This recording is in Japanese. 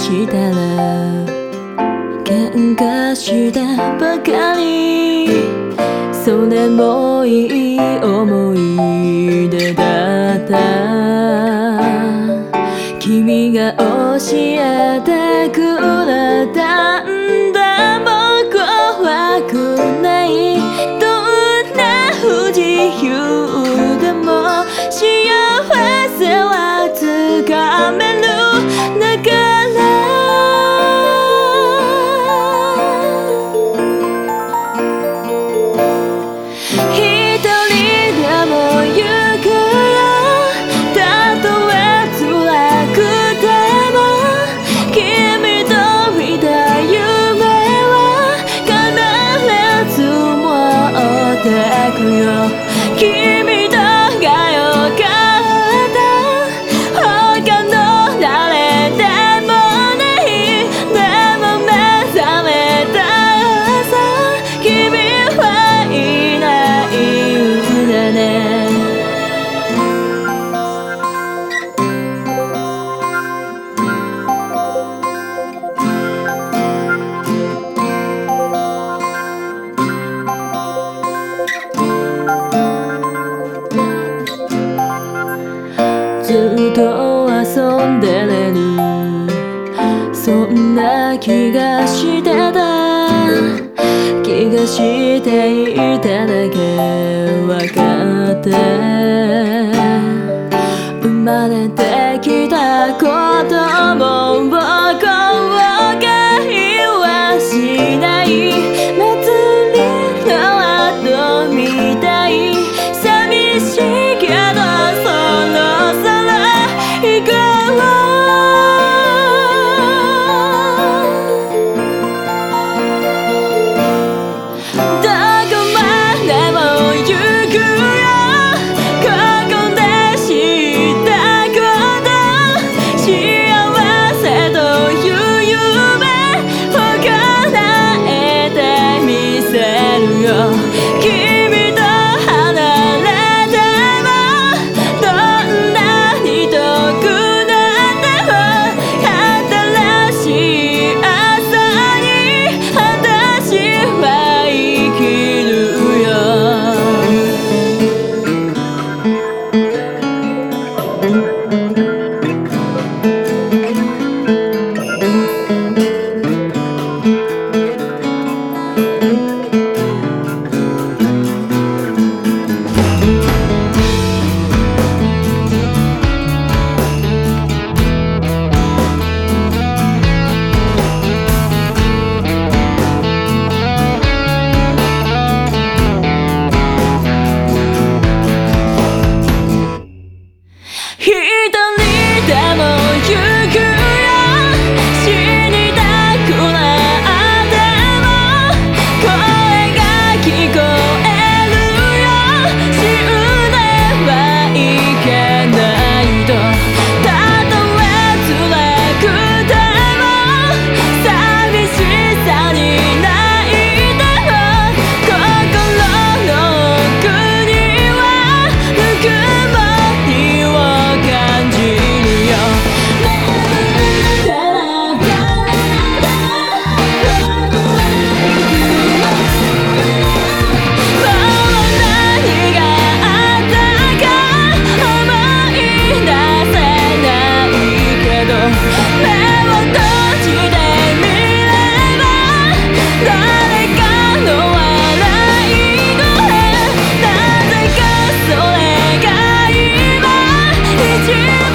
したら喧嘩したばかり、それもいい思い出だった。君が教えてくれたんだ、僕は怖くない、どんな不自由でも幸せはつかめるだから、一人でも行くよ、たとえ辛くても君と見た夢は必ず持ってくよ。君とがよかった、他の誰でもない、でも目覚めた朝君はいないんだね。ずっと遊んでれる、そんな気がしてた、気がしていただけわかって、生まれてきたことも後悔はしない、祭りの後みたい、寂しいけどその行こう。どこまでも行くよ、ここで知ったこと、幸せという夢を叶えてみせるよ。君と離れてもどんなに遠く一